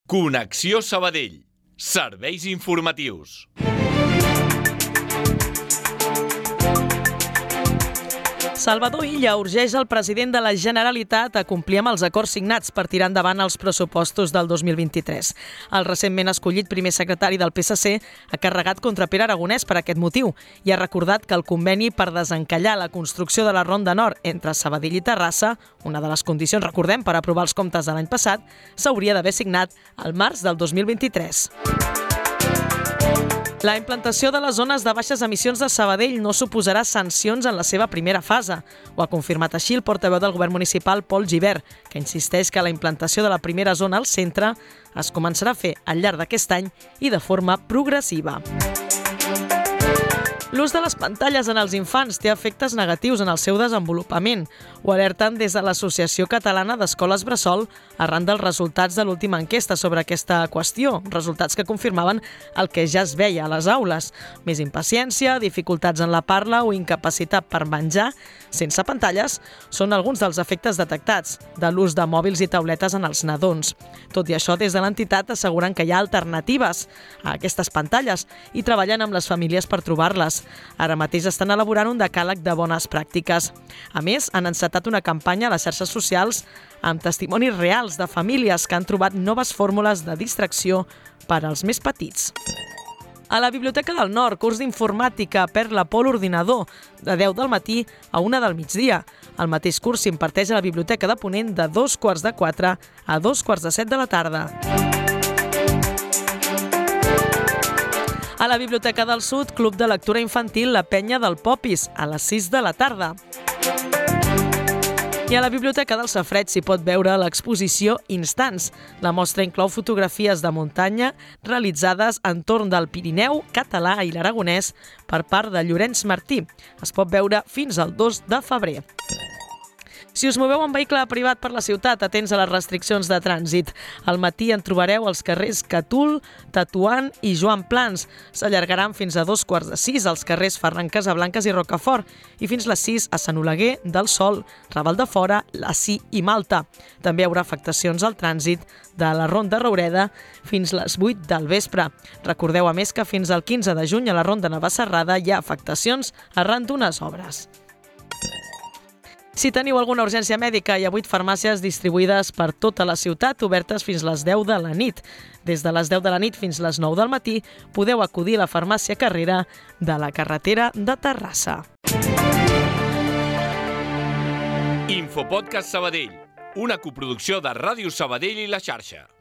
Connexió Sabadell. Serveis informatius. Salvador Illa urgeix el president de la Generalitat a complir amb els acords signats per tirar endavant els pressupostos del 2023. El recentment escollit primer secretari del PSC ha carregat contra Pere Aragonès per aquest motiu i ha recordat que el conveni per desencallar la construcció de la Ronda Nord entre Sabadell i Terrassa, una de les condicions, recordem, per aprovar els comptes de l'any passat, s'hauria d'haver signat al març del 2023. La implantació de les zones de baixes emissions de Sabadell no suposarà sancions en la seva primera fase. Ho ha confirmat així el portaveu del govern municipal, Pol Gibert, que insisteix que la implantació de la primera zona al centre es començarà a fer al llarg d'aquest any i de forma progressiva. L'ús de les pantalles en els infants té efectes negatius en el seu desenvolupament. Ho alerten des de l'Associació Catalana d'Escoles Bressol arran dels resultats de l'última enquesta sobre aquesta qüestió, resultats que confirmaven el que ja es veia a les aules. Més impaciència, dificultats en la parla o incapacitat per menjar sense pantalles són alguns dels efectes detectats de l'ús de mòbils i tauletes en els nadons. Tot i això, des de l'entitat asseguren que hi ha alternatives a aquestes pantalles i treballen amb les famílies per trobar-les. Ara mateix estan elaborant un decàleg de bones pràctiques. A més, han encetat una campanya a les xarxes socials amb testimonis reals de famílies que han trobat noves fórmules de distracció per als més petits. A la Biblioteca del Nord, curs d'informàtica per la Pol Ordinador, de 10 del matí a 1 del migdia. El mateix curs s'imparteix a la Biblioteca de Ponent de 2:45 a 2:45 de la tarda. A la Biblioteca del Sud, Club de Lectura Infantil La Penya del Popis, a les 6 de la tarda. I a la Biblioteca del Safareig s'hi pot veure l'exposició Instants. La mostra inclou fotografies de muntanya realitzades entorn del Pirineu català i l'aragonès per part de Llorenç Martí. Es pot veure fins al 2 de febrer. Si us moveu en vehicle privat per la ciutat, atents a les restriccions de trànsit. Al matí en trobareu als carrers Catul, Tatuant i Joan Plans. S'allargaran fins a 5:45 als carrers Ferran Casablanques i Rocafort i fins les 6 a Sant Oleguer, del Sol, Raval de Fora, Lací i Malta. També hi haurà afectacions al trànsit de la Ronda Roureda fins les 8 del vespre. Recordeu, a més, que fins al 15 de juny a la Ronda Navacerrada hi ha afectacions arran d'unes obres. Si teniu alguna urgència mèdica, hi ha 8 farmàcies distribuïdes per tota la ciutat, obertes fins les 10 de la nit. Des de les 10 de la nit fins les 9 del matí podeu acudir a la farmàcia Carrera de la carretera de Terrassa. Infopodcast Sabadell, una coproducció de Ràdio Sabadell i La Xarxa.